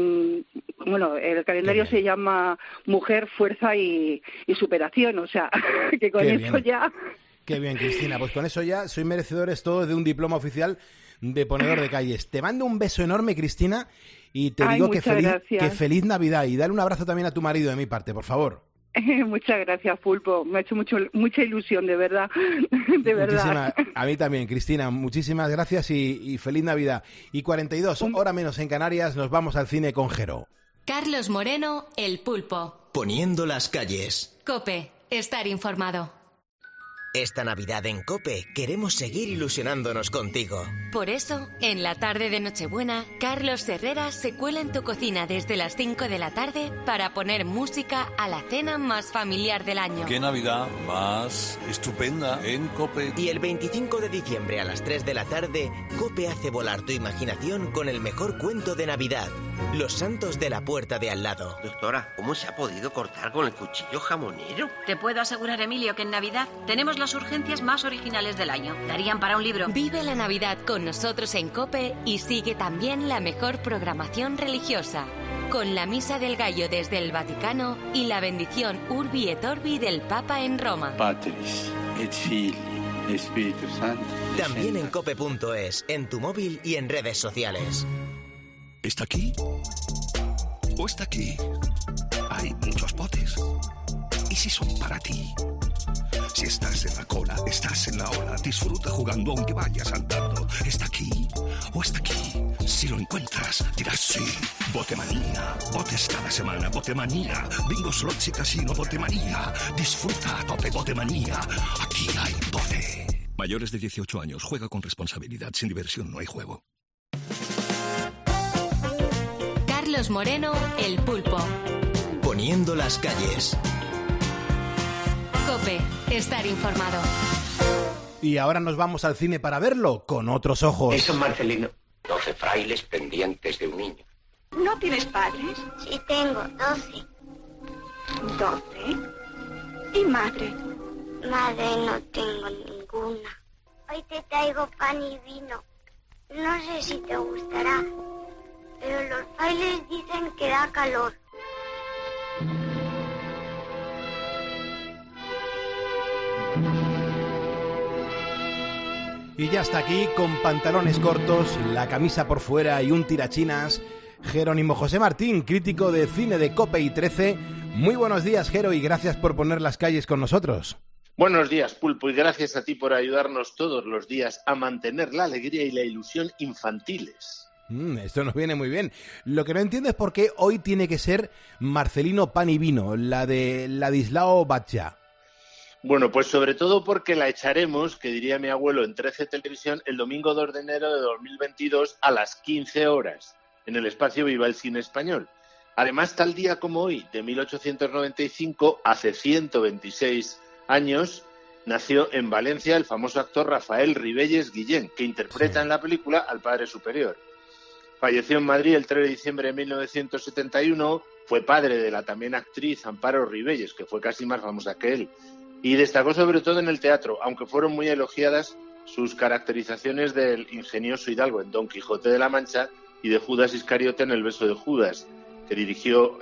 El calendario se llama Mujer, Fuerza y Superación. O sea, que con eso ya. Qué bien, Cristina. Pues con eso ya sois merecedores todos de un diploma oficial de ponedor de calles. Te mando un beso enorme, Cristina, y te digo que feliz Navidad. Y dale un abrazo también a tu marido de mi parte, por favor. Muchas gracias, Pulpo. Me ha hecho mucha ilusión, de verdad. De verdad. A mí también, Cristina. Muchísimas gracias y feliz Navidad. Y 42, hora menos en Canarias, nos vamos al cine con Jero. Carlos Moreno, El Pulpo. Poniendo las calles. COPE. Estar informado. Esta Navidad en COPE queremos seguir ilusionándonos contigo. Por eso, en la tarde de Nochebuena, Carlos Herrera se cuela en tu cocina desde las 5 de la tarde para poner música a la cena más familiar del año. ¡Qué Navidad más estupenda en COPE! Y el 25 de diciembre a las 3 de la tarde, COPE hace volar tu imaginación con el mejor cuento de Navidad. Los santos de la puerta de al lado. Doctora, ¿cómo se ha podido cortar con el cuchillo jamonero? Te puedo asegurar, Emilio, que en Navidad tenemos las urgencias más originales del año. Darían para un libro. Vive la Navidad con nosotros en COPE y sigue también la mejor programación religiosa. Con la Misa del Gallo desde el Vaticano y la bendición Urbi et Orbi del Papa en Roma. Patris et Filii et Spiritus Sancti. También en cope.es, en tu móvil y en redes sociales. ¿Está aquí? ¿O está aquí? Hay muchos botes. ¿Y si son para ti? Si estás en la cola, estás en la ola. Disfruta jugando aunque vayas andando. ¿Está aquí o está aquí? Si lo encuentras, dirás sí. Botemanía. Botes cada semana. Botemanía. Bingo, slots y casino. Botemanía. Disfruta a tope. Botemanía. Aquí hay bote. Mayores de 18 años. Juega con responsabilidad. Sin diversión no hay juego. Carlos Moreno, El Pulpo. Poniendo las calles. COPE. Estar informado. Y ahora nos vamos al cine para verlo con otros ojos. Eso, Marcelino. 12 frailes pendientes de un niño. ¿No tienes padres? Sí, tengo 12. 12. ¿Y madre? Madre, no tengo ninguna. Hoy te traigo pan y vino. No sé si te gustará, pero los frailes dicen que da calor. Y ya está aquí, con pantalones cortos, la camisa por fuera y un tirachinas, Jerónimo José Martín, crítico de cine de COPE y 13. Muy buenos días, Jero, y gracias por poner las calles con nosotros. Buenos días, Pulpo, y gracias a ti por ayudarnos todos los días a mantener la alegría y la ilusión infantiles. Esto nos viene muy bien. Lo que no entiendo es por qué hoy tiene que ser Marcelino Pan y Vino, la de Ladislao Batlla. Bueno, pues sobre todo porque la echaremos, que diría mi abuelo, en 13 Televisión el domingo 2 de enero de 2022 a las 15 horas, en el espacio Viva el Cine Español. Además, tal día como hoy, de 1895, hace 126 años, nació en Valencia el famoso actor Rafael Ribelles Guillén, que interpreta en la película al Padre Superior. Falleció en Madrid el 3 de diciembre de 1971, fue padre de la también actriz Amparo Ribelles, que fue casi más famosa que él, y destacó sobre todo en el teatro, aunque fueron muy elogiadas sus caracterizaciones del ingenioso hidalgo en Don Quijote de la Mancha y de Judas Iscariote en El beso de Judas, que dirigió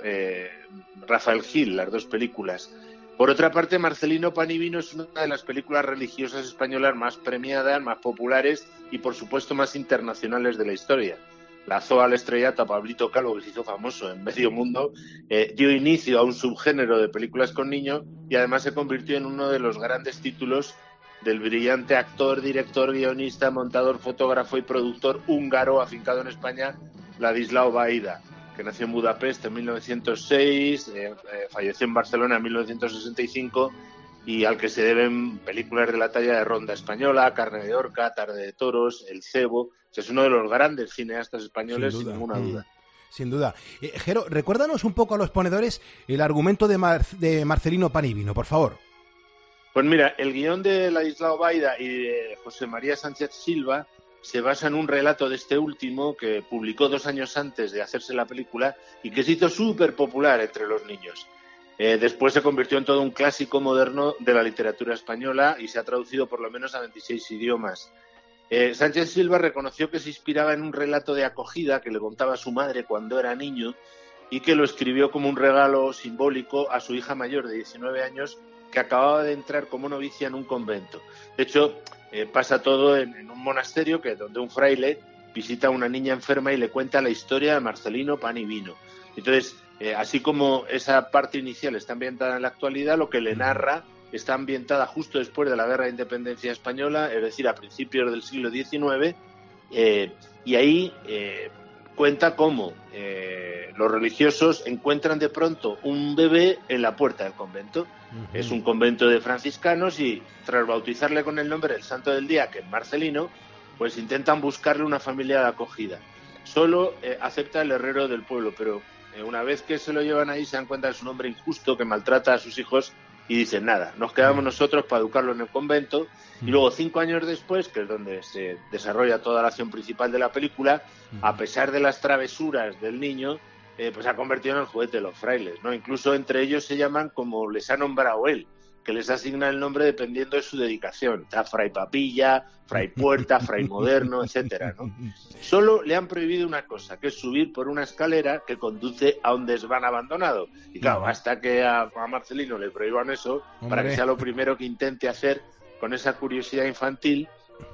Rafael Gil, las dos películas. Por otra parte, Marcelino Pan y Vino es una de las películas religiosas españolas más premiadas, más populares y, por supuesto, más internacionales de la historia. Lanzó al estrellato a Pablito Calvo, que se hizo famoso en medio mundo, dio inicio a un subgénero de películas con niños y además se convirtió en uno de los grandes títulos del brillante actor, director, guionista, montador, fotógrafo y productor húngaro afincado en España, Ladislao Baida, que nació en Budapest en 1906, falleció en Barcelona en 1965 y al que se deben películas de la talla de Ronda Española, Carne de Orca, Tarde de Toros, El Cebo. O sea, es uno de los grandes cineastas españoles, sin ninguna duda. Sin duda. Jero, recuérdanos un poco a los ponedores el argumento de Marcelino Pan y Vino, por favor. Pues mira, el guión de Ladislao Baida y de José María Sánchez Silva se basa en un relato de este último que publicó 2 años antes de hacerse la película y que se hizo súper popular entre los niños. Después se convirtió en todo un clásico moderno de la literatura española y se ha traducido por lo menos a 26 idiomas. Sánchez Silva reconoció que se inspiraba en un relato de acogida que le contaba su madre cuando era niño y que lo escribió como un regalo simbólico a su hija mayor de 19 años que acababa de entrar como novicia en un convento. De hecho, pasa todo en un monasterio donde un fraile visita a una niña enferma y le cuenta la historia de Marcelino Pan y Vino. Entonces, así como esa parte inicial está ambientada en la actualidad, lo que le narra está ambientada justo después de la Guerra de Independencia Española, es decir, a principios del siglo XIX, y ahí cuenta cómo los religiosos encuentran de pronto un bebé en la puerta del convento. Uh-huh. Es un convento de franciscanos y tras bautizarle con el nombre del santo del día, que es Marcelino, pues intentan buscarle una familia de acogida. Solo acepta el herrero del pueblo, pero una vez que se lo llevan ahí se dan cuenta de su hombre injusto que maltrata a sus hijos y dicen nada, nos quedamos nosotros para educarlo en el convento. Y luego 5 años después, que es donde se desarrolla toda la acción principal de la película, a pesar de las travesuras del niño, pues se ha convertido en el juguete de los frailes, ¿no? Incluso entre ellos se llaman como les ha nombrado él, que les asigna el nombre dependiendo de su dedicación. Está Fray Papilla, Fray Puerta, Fray Moderno, etcétera, ¿no? Solo le han prohibido una cosa, que es subir por una escalera que conduce a un desván abandonado. Y claro, hasta que a Marcelino le prohíban eso, para que sea lo primero que intente hacer con esa curiosidad infantil,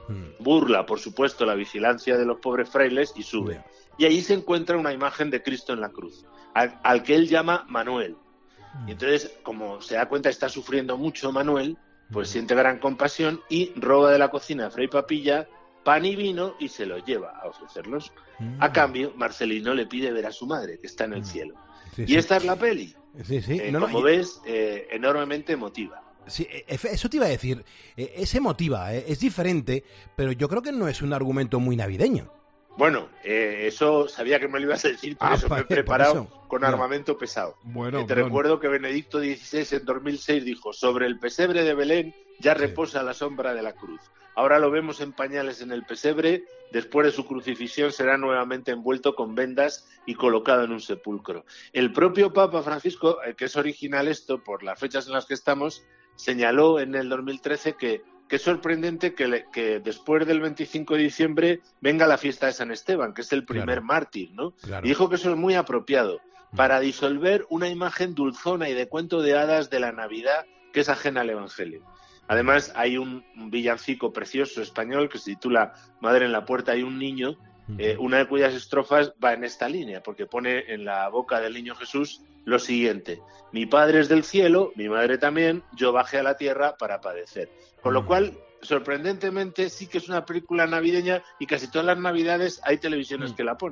burla, por supuesto, la vigilancia de los pobres frailes y sube. Y ahí se encuentra una imagen de Cristo en la cruz, al que él llama Manuel. Y entonces, como se da cuenta, está sufriendo mucho Manuel, pues siente gran compasión y roba de la cocina a Fray Papilla pan y vino y se los lleva a ofrecerlos. A cambio, Marcelino le pide ver a su madre, que está en el cielo. Sí, y esta es la peli. Sí, sí. Como ves, enormemente emotiva. Sí, eso te iba a decir. Es emotiva, es diferente, pero yo creo que no es un argumento muy navideño. Bueno, eso sabía que me lo ibas a decir, por eso me he preparado con armamento pesado. Bueno, te recuerdo que Benedicto XVI en 2006 dijo: sobre el pesebre de Belén ya reposa la sombra de la cruz. Ahora lo vemos en pañales en el pesebre, después de su crucifixión será nuevamente envuelto con vendas y colocado en un sepulcro. El propio Papa Francisco, que es original esto por las fechas en las que estamos, señaló en el 2013 que es sorprendente que después del 25 de diciembre venga la fiesta de San Esteban, que es el primer mártir, ¿no? Claro. Y dijo que eso es muy apropiado para disolver una imagen dulzona y de cuento de hadas de la Navidad que es ajena al Evangelio. Además, hay un villancico precioso español que se titula Madre en la puerta hay un niño, una de cuyas estrofas va en esta línea, porque pone en la boca del niño Jesús lo siguiente: mi padre es del cielo, mi madre también, yo bajé a la tierra para padecer. Con lo cual, sorprendentemente, sí que es una película navideña y casi todas las navidades hay televisiones que la ponen.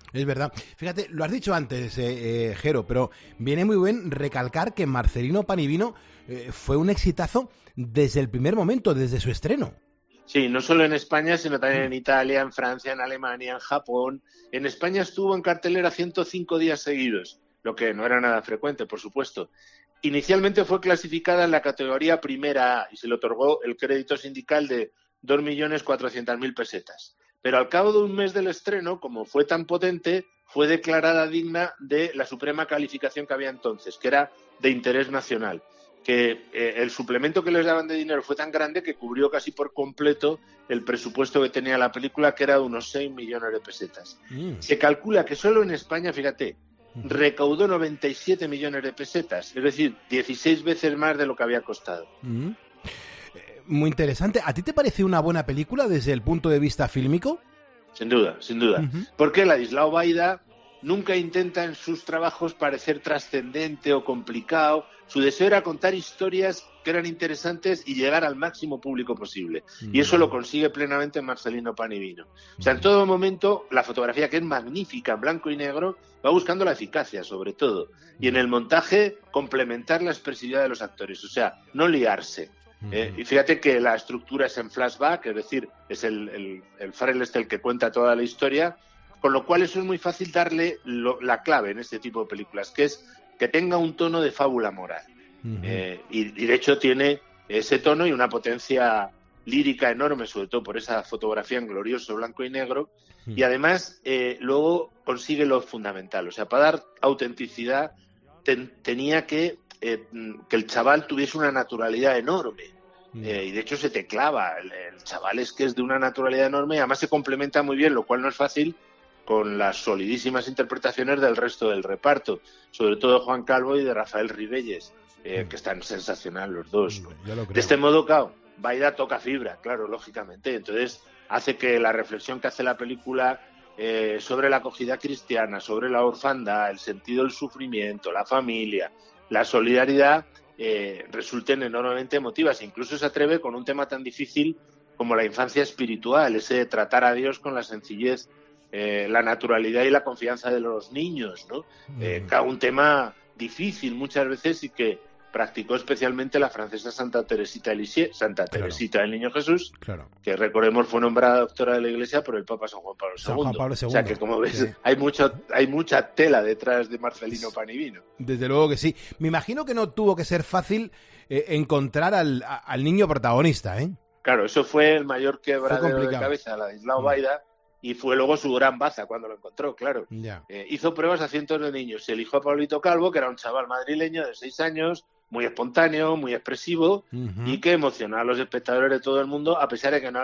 Es verdad. Fíjate, lo has dicho antes, Jero, pero viene muy bien recalcar que Marcelino Pan y Vino fue un exitazo desde el primer momento, desde su estreno. Sí, no solo en España, sino también en Italia, en Francia, en Alemania, en Japón. En España estuvo en cartelera 105 días seguidos, lo que no era nada frecuente, por supuesto. Inicialmente fue clasificada en la categoría primera A y se le otorgó el crédito sindical de 2.400.000 pesetas. Pero al cabo de un mes del estreno, como fue tan potente, fue declarada digna de la suprema calificación que había entonces, que era de interés nacional. Que el suplemento que les daban de dinero fue tan grande que cubrió casi por completo el presupuesto que tenía la película, que era de unos 6 millones de pesetas. Se calcula que solo en España, fíjate, recaudó 97 millones de pesetas, es decir, 16 veces más de lo que había costado. Muy interesante. ¿A ti te parece una buena película desde el punto de vista fílmico? Sin duda, sin duda. Porque Ladislao Baida nunca intenta en sus trabajos parecer trascendente o complicado. Su deseo era contar historias que eran interesantes y llegar al máximo público posible. Y eso lo consigue plenamente Marcelino Pan y Vino. O sea, en todo momento, la fotografía, que es magnífica, en blanco y negro, va buscando la eficacia, sobre todo. Y en el montaje, complementar la expresividad de los actores. O sea, no liarse. Y fíjate que la estructura es en flashback, es decir, es el Farrell el que cuenta toda la historia, con lo cual eso es muy fácil darle la clave en este tipo de películas, que es que tenga un tono de fábula moral. Y de hecho tiene ese tono y una potencia lírica enorme, sobre todo por esa fotografía en glorioso blanco y negro, y además luego consigue lo fundamental. O sea, para dar autenticidad tenía que el chaval tuviese una naturalidad enorme. Y de hecho se te clava. El chaval es que es de una naturalidad enorme y además se complementa muy bien, lo cual no es fácil, con las solidísimas interpretaciones del resto del reparto, sobre todo de Juan Calvo y de Rafael Ribelles, que están sensacional los dos. De este modo, claro, Baida toca fibra, claro, lógicamente. Entonces hace que la reflexión que hace la película sobre la acogida cristiana, sobre la orfandad, el sentido del sufrimiento, la familia, la solidaridad, resulten enormemente emotivas. Incluso se atreve con un tema tan difícil como la infancia espiritual, ese de tratar a Dios con la sencillez, la naturalidad y la confianza de los niños, ¿no? Un tema difícil muchas veces y que practicó especialmente la francesa Santa Teresita de Lisieux, Teresita del Niño Jesús, que recordemos fue nombrada doctora de la Iglesia por el Papa San Juan Pablo II. O sea que, como ves, hay mucha tela detrás de Marcelino Pan y Vino. Desde luego que sí. Me imagino que no tuvo que ser fácil encontrar al niño protagonista, ¿eh? Claro, eso fue el mayor quebradero de cabeza de Ladislao Baida, y fue luego su gran baza cuando lo encontró, claro. Hizo pruebas a cientos de niños. Se eligió a Pablito Calvo, que era un chaval madrileño de 6 años, muy espontáneo, muy expresivo, y que emocionó a los espectadores de todo el mundo, a pesar de que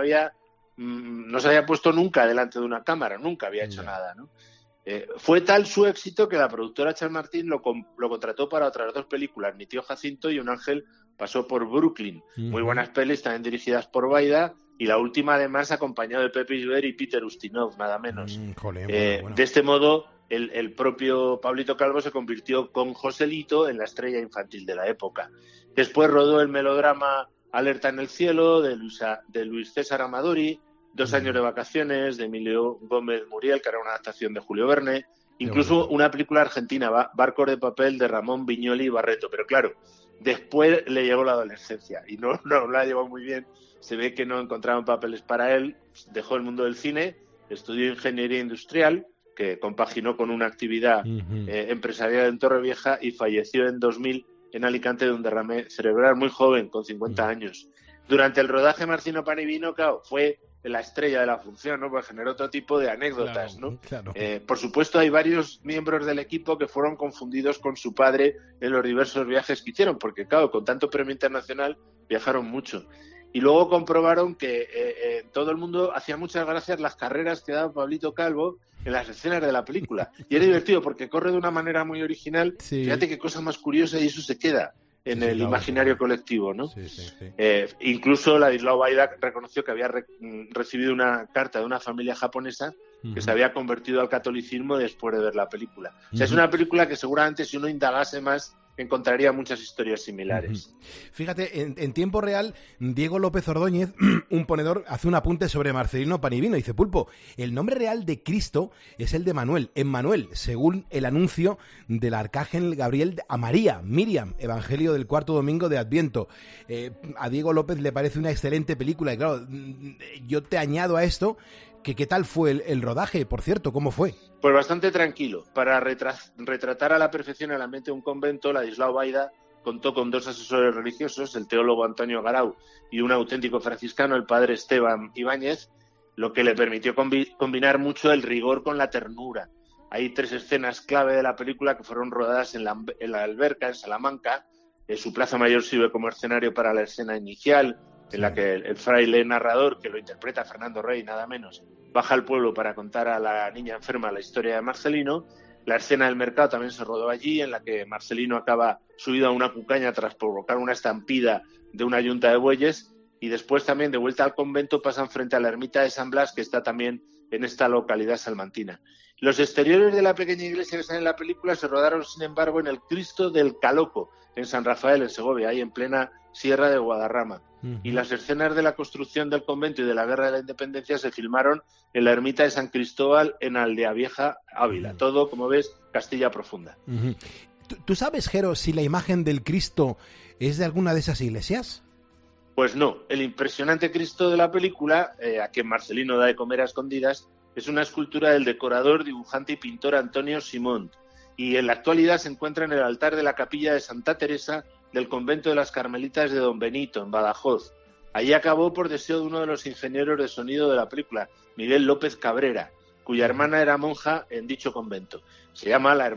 no se había puesto nunca delante de una cámara, nunca había hecho nada, ¿no? Fue tal su éxito que la productora Chamartín lo contrató para otras 2 películas, Mi tío Jacinto y Un ángel pasó por Brooklyn. Muy buenas pelis, también dirigidas por Baida, y la última además acompañado de Pepe Isber y Peter Ustinov, nada menos. Bueno. De este modo, el propio Pablito Calvo se convirtió con Joselito en la estrella infantil de la época. Después rodó el melodrama Alerta en el cielo, de Luis César Amadori, 2 años de vacaciones, de Emilio Gómez Muriel, que era una adaptación de Julio Verne, incluso una película argentina, Barcos de papel, de Ramón Viñoli y Barreto. Pero claro, después le llegó la adolescencia y no la llevó muy bien. Se ve que no encontraban papeles para él, dejó el mundo del cine, estudió ingeniería industrial, que compaginó con una actividad empresarial en Torrevieja, y falleció en 2000 en Alicante de un derrame cerebral, muy joven, con 50 años. Durante el rodaje, Marcelino Pan y Vino, claro, fue la estrella de la función, ¿no? Pues generó otro tipo de anécdotas, ¿no? Por supuesto, hay varios miembros del equipo que fueron confundidos con su padre en los diversos viajes que hicieron, porque, claro, con tanto premio internacional viajaron mucho. Y luego comprobaron que todo el mundo hacía muchas gracias las carreras que daba Pablito Calvo en las escenas de la película. Y era divertido porque corre de una manera muy original. Fíjate qué cosa más curiosa, y eso se queda en el imaginario colectivo, ¿no? Incluso Ladislao Baida reconoció que había recibido una carta de una familia japonesa que se había convertido al catolicismo después de ver la película. O sea, es una película que seguramente, si uno indagase más, encontraría muchas historias similares. Fíjate, en tiempo real, Diego López Ordóñez, un ponedor, hace un apunte sobre Marcelino Panivino. Dice, Pulpo, el nombre real de Cristo es el de Manuel. Emmanuel, según el anuncio del arcángel Gabriel a María, Miriam, Evangelio del cuarto domingo de Adviento. A Diego López le parece una excelente película y claro, yo te añado a esto que qué tal fue el rodaje, por cierto, ¿cómo fue? Pues bastante tranquilo. Para retratar a la perfección el ambiente de un convento, Ladislao Baida contó con 2 asesores religiosos, el teólogo Antonio Garau y un auténtico franciscano, el padre Esteban Ibáñez, lo que le permitió combinar mucho el rigor con la ternura. Hay 3 escenas clave de la película que fueron rodadas en la alberca, en Salamanca. Su Plaza Mayor sirve como escenario para la escena inicial, en la que el fraile narrador, que lo interpreta Fernando Rey, nada menos, baja al pueblo para contar a la niña enferma la historia de Marcelino. La escena del mercado también se rodó allí, en la que Marcelino acaba subido a una cucaña tras provocar una estampida de una yunta de bueyes, y después también, de vuelta al convento, pasan frente a la ermita de San Blas, que está también en esta localidad salmantina. Los exteriores de la pequeña iglesia que están en la película se rodaron, sin embargo, en el Cristo del Caloco, en San Rafael, en Segovia, ahí en plena Sierra de Guadarrama. Y las escenas de la construcción del convento y de la Guerra de la Independencia se filmaron en la ermita de San Cristóbal, en Aldea Vieja, Ávila. Todo, como ves, Castilla profunda. ¿Tú sabes, Jero, si la imagen del Cristo es de alguna de esas iglesias? Pues no. El impresionante Cristo de la película, a quien Marcelino da de comer a escondidas, es una escultura del decorador, dibujante y pintor Antonio Simón. Y en la actualidad se encuentra en el altar de la capilla de Santa Teresa del convento de las Carmelitas de Don Benito, en Badajoz. Allí acabó por deseo de uno de los ingenieros de sonido de la película, Miguel López Cabrera, cuya hermana era monja en dicho convento. Se llamaba la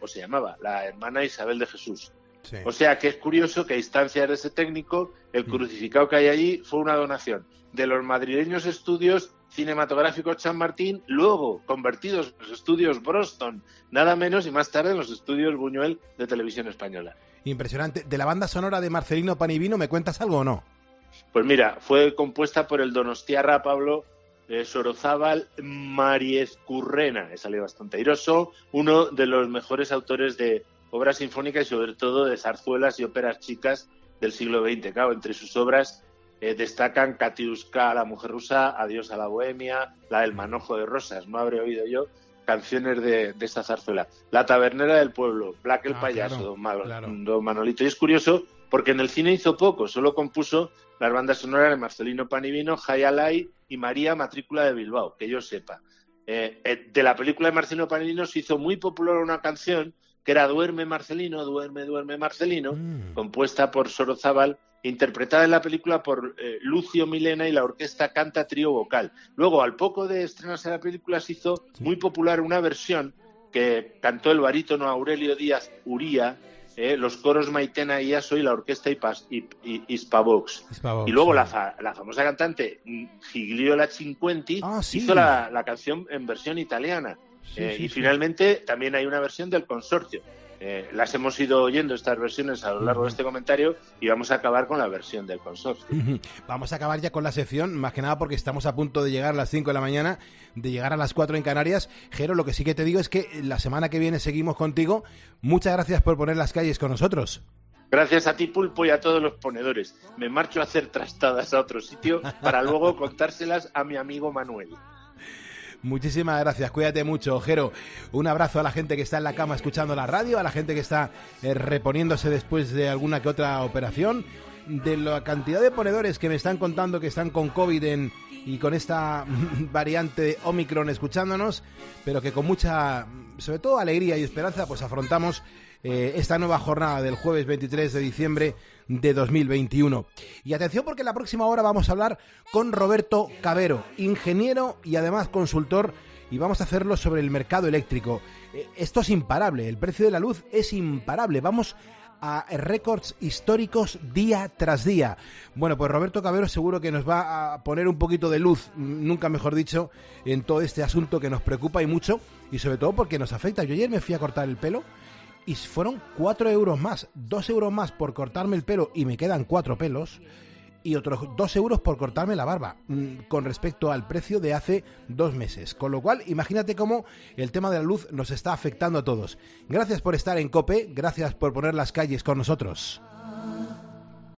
hermana Isabel de Jesús. Sí. O sea que es curioso que a instancias de ese técnico, el crucificado que hay allí fue una donación de los madrileños estudios cinematográficos Chamartín, luego convertidos en los estudios Broston, nada menos, y más tarde en los estudios Buñuel de Televisión Española. Impresionante. ¿De la banda sonora de Marcelino Panivino me cuentas algo o no? Pues mira, fue compuesta por el donostiarra Pablo Sorozábal Mariezcurrena, he salido bastante airoso, uno de los mejores autores de obra sinfónica y sobre todo de zarzuelas y óperas chicas del siglo XX. Claro, entre sus obras destacan Katiuska, la mujer rusa, Adiós a la bohemia, la del manojo de rosas, no habré oído yo canciones de esta zarzuela. La tabernera del pueblo, Black el payaso, claro, Don Manolito. Y es curioso porque en el cine hizo poco, solo compuso las bandas sonoras de Marcelino Panivino, Jai Alai y María Matrícula de Bilbao, que yo sepa. De la película de Marcelino Panivino se hizo muy popular una canción que era Duerme Marcelino, duerme, duerme Marcelino, compuesta por Sorozábal, interpretada en la película por Lucio Milena y la orquesta Canta Trío Vocal. Luego, al poco de estrenarse la película, se hizo muy popular una versión que cantó el barítono Aurelio Díaz Uría, los coros Maitena y Aso y la orquesta Hispavox. Y luego la famosa cantante Gigliola Cinquenti hizo la canción en versión italiana. Finalmente también hay una versión del Consorcio. Las hemos ido oyendo estas versiones a lo largo de este comentario y vamos a acabar con la versión del Consorcio. Vamos a acabar ya con la sección, más que nada porque estamos a punto de llegar a las 5 de la mañana, de llegar a las 4 en Canarias. Jero, lo que sí que te digo es que la semana que viene seguimos contigo. Muchas gracias por poner las calles con nosotros. Gracias a ti, Pulpo, y a todos los ponedores. Me marcho a hacer trastadas a otro sitio para luego contárselas a mi amigo Manuel. Muchísimas gracias, cuídate mucho, Jero. Un abrazo a la gente que está en la cama escuchando la radio, a la gente que está reponiéndose después de alguna que otra operación, de la cantidad de ponedores que me están contando que están con COVID y con esta variante Omicron escuchándonos, pero que con mucha, sobre todo, alegría y esperanza, pues afrontamos esta nueva jornada del jueves 23 de diciembre de 2021. Y atención, porque en la próxima hora vamos a hablar con Roberto Cabero, ingeniero y además consultor, y vamos a hacerlo sobre el mercado eléctrico. Esto es imparable, el precio de la luz es imparable, vamos a récords históricos día tras día. Bueno, pues Roberto Cabero seguro que nos va a poner un poquito de luz, nunca mejor dicho, en todo este asunto que nos preocupa y mucho, y sobre todo porque nos afecta. Yo ayer me fui a cortar el pelo y fueron 4 euros más, 2 euros más por cortarme el pelo y me quedan 4 pelos. y otros 2 euros por cortarme la barba, con respecto al precio de hace 2 meses. Con lo cual, imagínate cómo el tema de la luz nos está afectando a todos. Gracias por estar en COPE, gracias por poner las calles con nosotros.